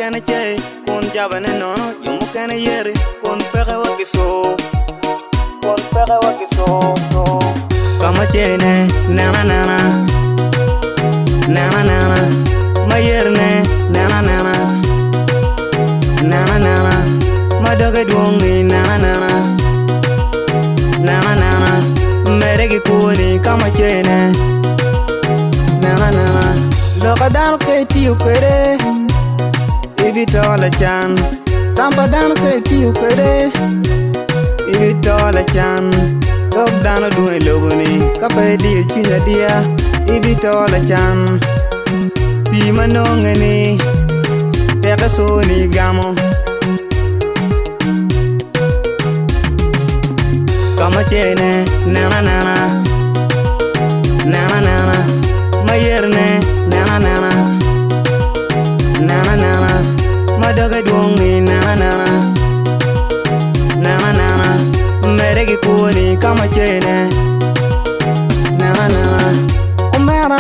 kene che kun jabane no yumu kene yeri kun pege wakiso kama chene nana nana nana nana mayerne nana nana nana nana madoge duongi nana nana nana nana meregi kuni kama chene nana nana loka dano ke tiyo kere ibitola chan tamba dano ke tiyo kere ibitola chan dog dano duwe logoni kape diyo chunya dia ibitola chan tima nongeni teka soni gamo kama chene nana nana nana nana mayerne nana nana nana nana madoge duongi nana nana nana nana meregi kuni kama chene nana nana omera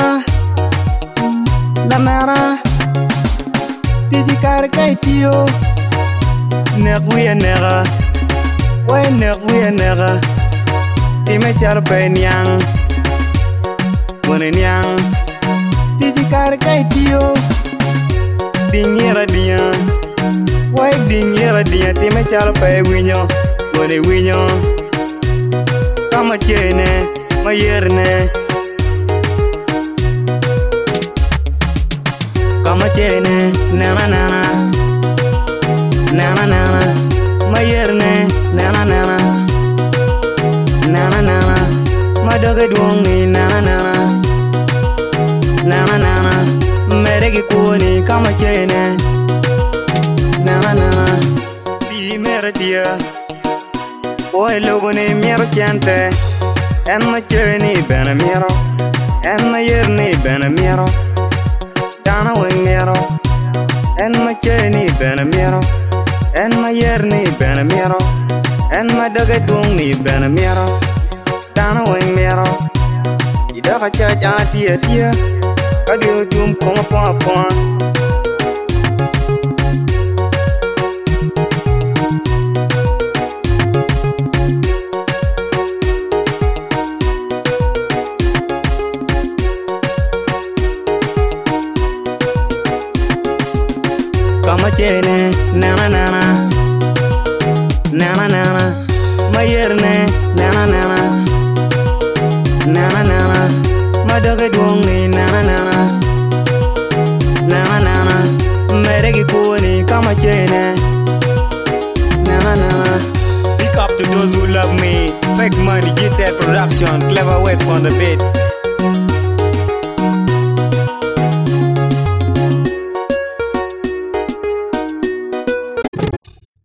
la mera tiji kar kai tiyo negwiya nega way negwiya nega time char pe nyang wone nyang tiji kar kai tiyo dingira dia way dingira dia time char pe winyo wone winyo kama chene mayerne kama chene nana nana nana nana mayerne nana nana nana nana madoge duongi nana nana nana nana meregi kuni kama chene nana nana di mera dia boy lobone mero chante en ma chene bena mero en mayerne bena mero dana weng mero en ma chene bena mero en mayerne bena mero en madoge duongi bena mero dana weng mero idaka cha jana tia tia kadio dum ponga ponga ponga kama chene nana nana nana nana mayerne nana nana nana nana madoge duongi nana nana nana nana meregi kuni kama chene nana nana. Big up to those who love me. Fake money, get that production. Clever West on the beat.